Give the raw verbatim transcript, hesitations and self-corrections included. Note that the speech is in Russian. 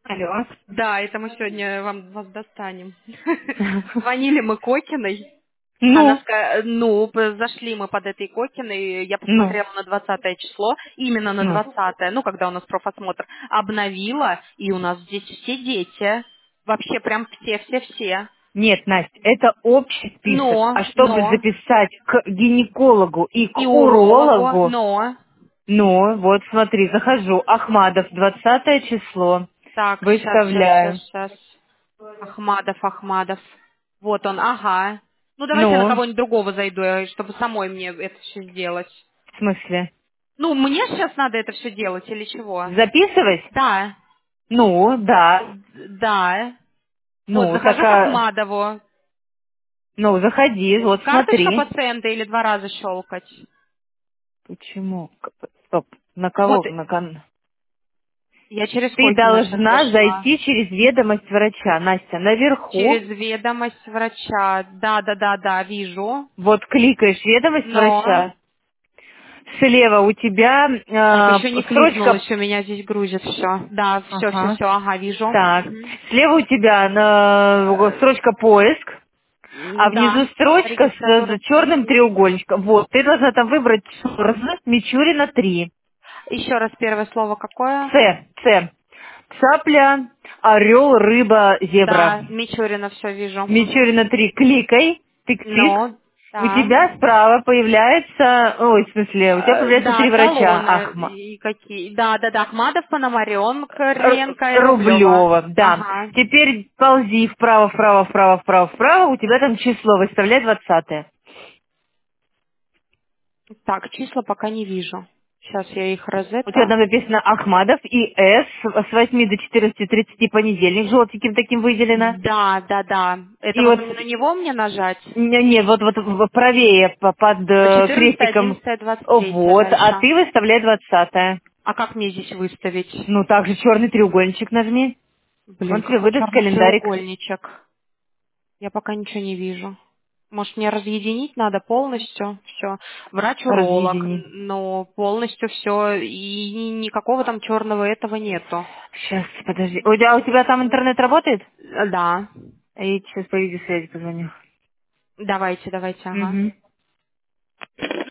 Алло. Да, это мы сегодня вам вас достанем. Звонили мы Кокиной. Она Ну, сказала, ну, п- зашли мы под этой Кокиной, я ну, посмотрела на двадцатое число, именно на ну. двадцатое, ну, когда у нас профосмотр, обновила, и у нас здесь все дети. Вообще прям все-все-все. Нет, Настя, это общий список. Но, А чтобы но, записать к гинекологу и к и урологу, урологу, но. ну, вот смотри, захожу. Ахмадов, двадцатое число. Так, сейчас, сейчас, сейчас, Выставляю. сейчас. Ахмадов, Ахмадов. Вот он, ага. Ну, давайте я на Ну, кого-нибудь другого зайду, э, чтобы самой мне это все сделать. в смысле? Ну, мне сейчас надо это все делать или чего? Записывать? Да, Ну, да. д- да. Вот, Ну, захожу так, к а, Ахмадову. ну, заходи, вот Карточка смотри. пациента или два раза щелкать? Почему? К- Стоп. На Вот, кого? На кон... я через Ты Кокина сейчас должна зашла. зайти через ведомость врача. Настя, наверху. Через ведомость врача. Да, да, да, да, вижу. Вот кликаешь ведомость Но... врача. Слева у тебя Так, э, еще не кликнула, строчка. еще меня здесь грузит все. Да, все, все, Ага. все, ага, вижу. Так. Мгм. Слева у тебя э, строчка поиск, а М, внизу Да, строчка с, регистратура с черным поиска. треугольничком. Вот, ты должна там выбрать Сурз, Мичурина три. Еще раз первое слово какое? С, С. Цапля, орел, рыба, зебра. Да, Мичурина, все вижу. Мгм. Мичурина три. Кликай, тык-тык. Ну, У да. тебя справа появляется, ой, в смысле, у тебя Э, появляется Да, три врача. талоны Ахма. и какие. Да, да, да, Ахмадов, Пономаренко, Р- Ренко и Рублева. Рублева, да. Ага. Теперь ползи вправо, вправо, вправо, вправо, вправо. У тебя там число, выставляй двадцатое. Так, числа пока не вижу. Сейчас я их У тебя розета. там написано Ахмадов и С с восьми до четырнадцати тридцати понедельник, желтеньким таким выделено. Да, да, да. Это И вот вот, на него мне нажать? не, не, вот, вот в- правее по- под э, четырнадцатое, крестиком. одиннадцатое, двадцать третье Вот, а дальше. ты выставляй двадцатое. А как мне здесь выставить? Ну, также черный треугольничек нажми. Блин, Он тебе какой выдаст черный календарик. треугольничек. Я пока ничего не вижу. Может, мне разъединить надо полностью все. Врач-уролог, Разъедини. но полностью все, и ни- никакого там черного этого нету. Сейчас, подожди. У тебя, у тебя там интернет работает? Э, Да. Я сейчас по видеосвязи позвоню. Давайте, давайте, ага. Угу.